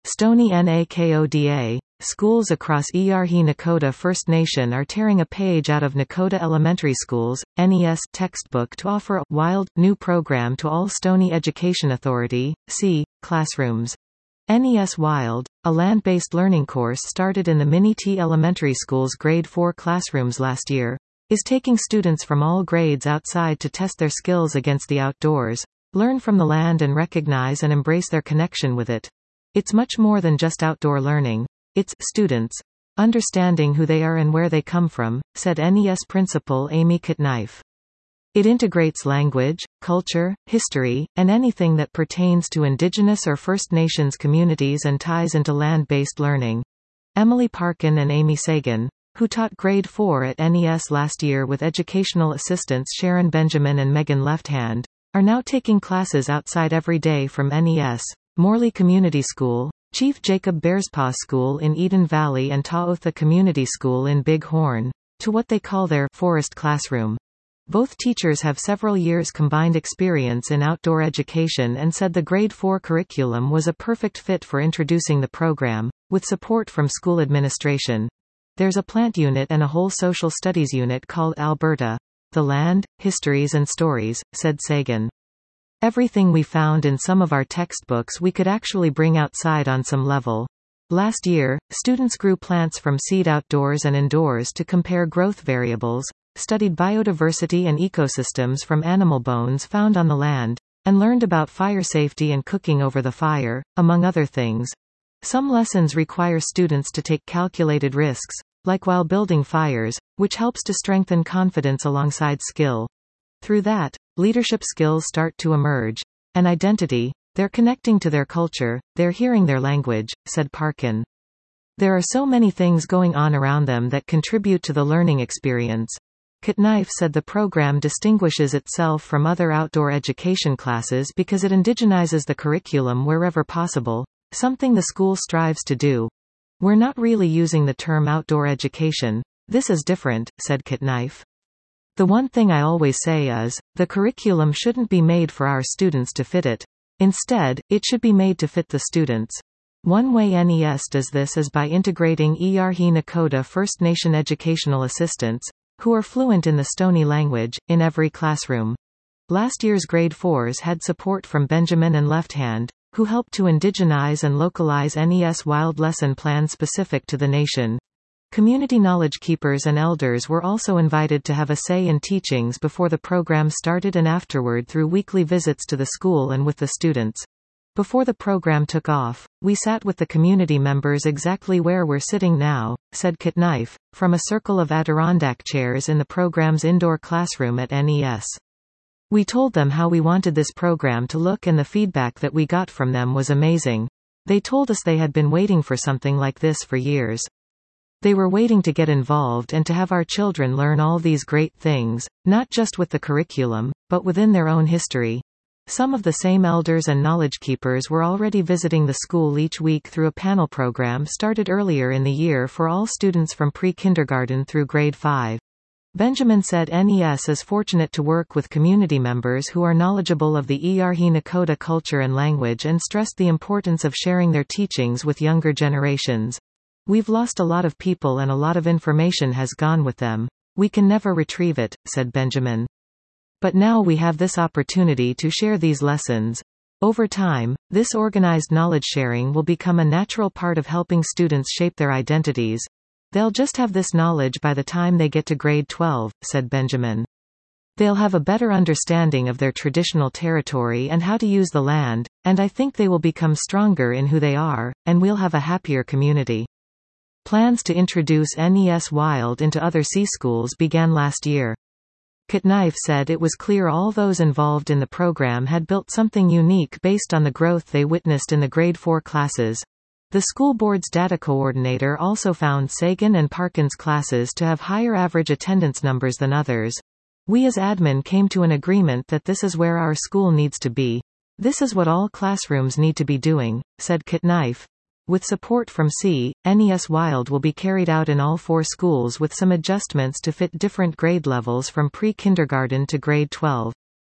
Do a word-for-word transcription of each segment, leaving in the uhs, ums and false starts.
Stony Nakoda. Schools across Earahi Nakota First Nation are tearing a page out of Nakota Elementary Schools, N E S textbook to offer a wild, new program to all Stony Education Authority, C, classrooms. N E S Wild, a land-based learning course started in the Mini-T Elementary School's grade four classrooms last year, is taking students from all grades outside to test their skills against the outdoors, learn from the land and recognize and embrace their connection with it. It's much more than just outdoor learning. It's students understanding who they are and where they come from, said N E S Principal Amy Knife. It integrates language, culture, history, and anything that pertains to Indigenous or First Nations communities and ties into land-based learning. Emily Parkin and Amy Sagan, who taught grade four at N E S last year with educational assistants Sharon Benjamin and Megan Lefthand, are now taking classes outside every day from N E S, Morley Community School, Chief Jacob Bearspaw School in Eden Valley and Taotha Community School in Big Horn, to what they call their forest classroom. Both teachers have several years combined experience in outdoor education and said the grade four curriculum was a perfect fit for introducing the program, with support from school administration. There's a plant unit and a whole social studies unit called Alberta. The Land, Histories and Stories, said Sagan. Everything we found in some of our textbooks we could actually bring outside on some level. Last year, students grew plants from seed outdoors and indoors to compare growth variables, studied biodiversity and ecosystems from animal bones found on the land, and learned about fire safety and cooking over the fire, among other things. Some lessons require students to take calculated risks, like while building fires, which helps to strengthen confidence alongside skill. Through that, leadership skills start to emerge. An identity, they're connecting to their culture, they're hearing their language, said Parkin. There are so many things going on around them that contribute to the learning experience. Knife said the program distinguishes itself from other outdoor education classes because it indigenizes the curriculum wherever possible, something the school strives to do. We're not really using the term outdoor education. This is different, said Knife. The one thing I always say is, the curriculum shouldn't be made for our students to fit it. Instead, it should be made to fit the students. One way N E S does this is by integrating Earahi Nakota First Nation educational assistants, who are fluent in the Stony language, in every classroom. Last year's grade fours had support from Benjamin and Lefthand, who helped to indigenize and localize N E S Wild lesson plans specific to the nation. Community knowledge keepers and elders were also invited to have a say in teachings before the program started and afterward through weekly visits to the school and with the students. Before the program took off, we sat with the community members exactly where we're sitting now, said Knife, from a circle of Adirondack chairs in the program's indoor classroom at N E S. We told them how we wanted this program to look and the feedback that we got from them was amazing. They told us they had been waiting for something like this for years. They were waiting to get involved and to have our children learn all these great things, not just with the curriculum, but within their own history. Some of the same elders and knowledge keepers were already visiting the school each week through a panel program started earlier in the year for all students from pre-kindergarten through grade five. Benjamin said N E S is fortunate to work with community members who are knowledgeable of the Earahi Nakota culture and language and stressed the importance of sharing their teachings with younger generations. We've lost a lot of people and a lot of information has gone with them. We can never retrieve it, said Benjamin. But now we have this opportunity to share these lessons. Over time, this organized knowledge sharing will become a natural part of helping students shape their identities. They'll just have this knowledge by the time they get to grade twelve, said Benjamin. They'll have a better understanding of their traditional territory and how to use the land, and I think they will become stronger in who they are, and we'll have a happier community. Plans to introduce N E S Wild into other C schools began last year. Knife said it was clear all those involved in the program had built something unique based on the growth they witnessed in the grade four classes. The school board's data coordinator also found Sagan and Parkin's classes to have higher average attendance numbers than others. We as admin came to an agreement that this is where our school needs to be. This is what all classrooms need to be doing, said Knife. With support from C, N E S Wild will be carried out in all four schools with some adjustments to fit different grade levels from pre-kindergarten to grade twelve.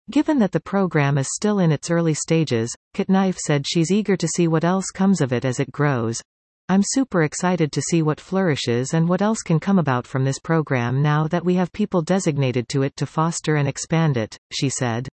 Given that the program is still in its early stages, Knife said she's eager to see what else comes of it as it grows. I'm super excited to see what flourishes and what else can come about from this program now that we have people designated to it to foster and expand it, she said.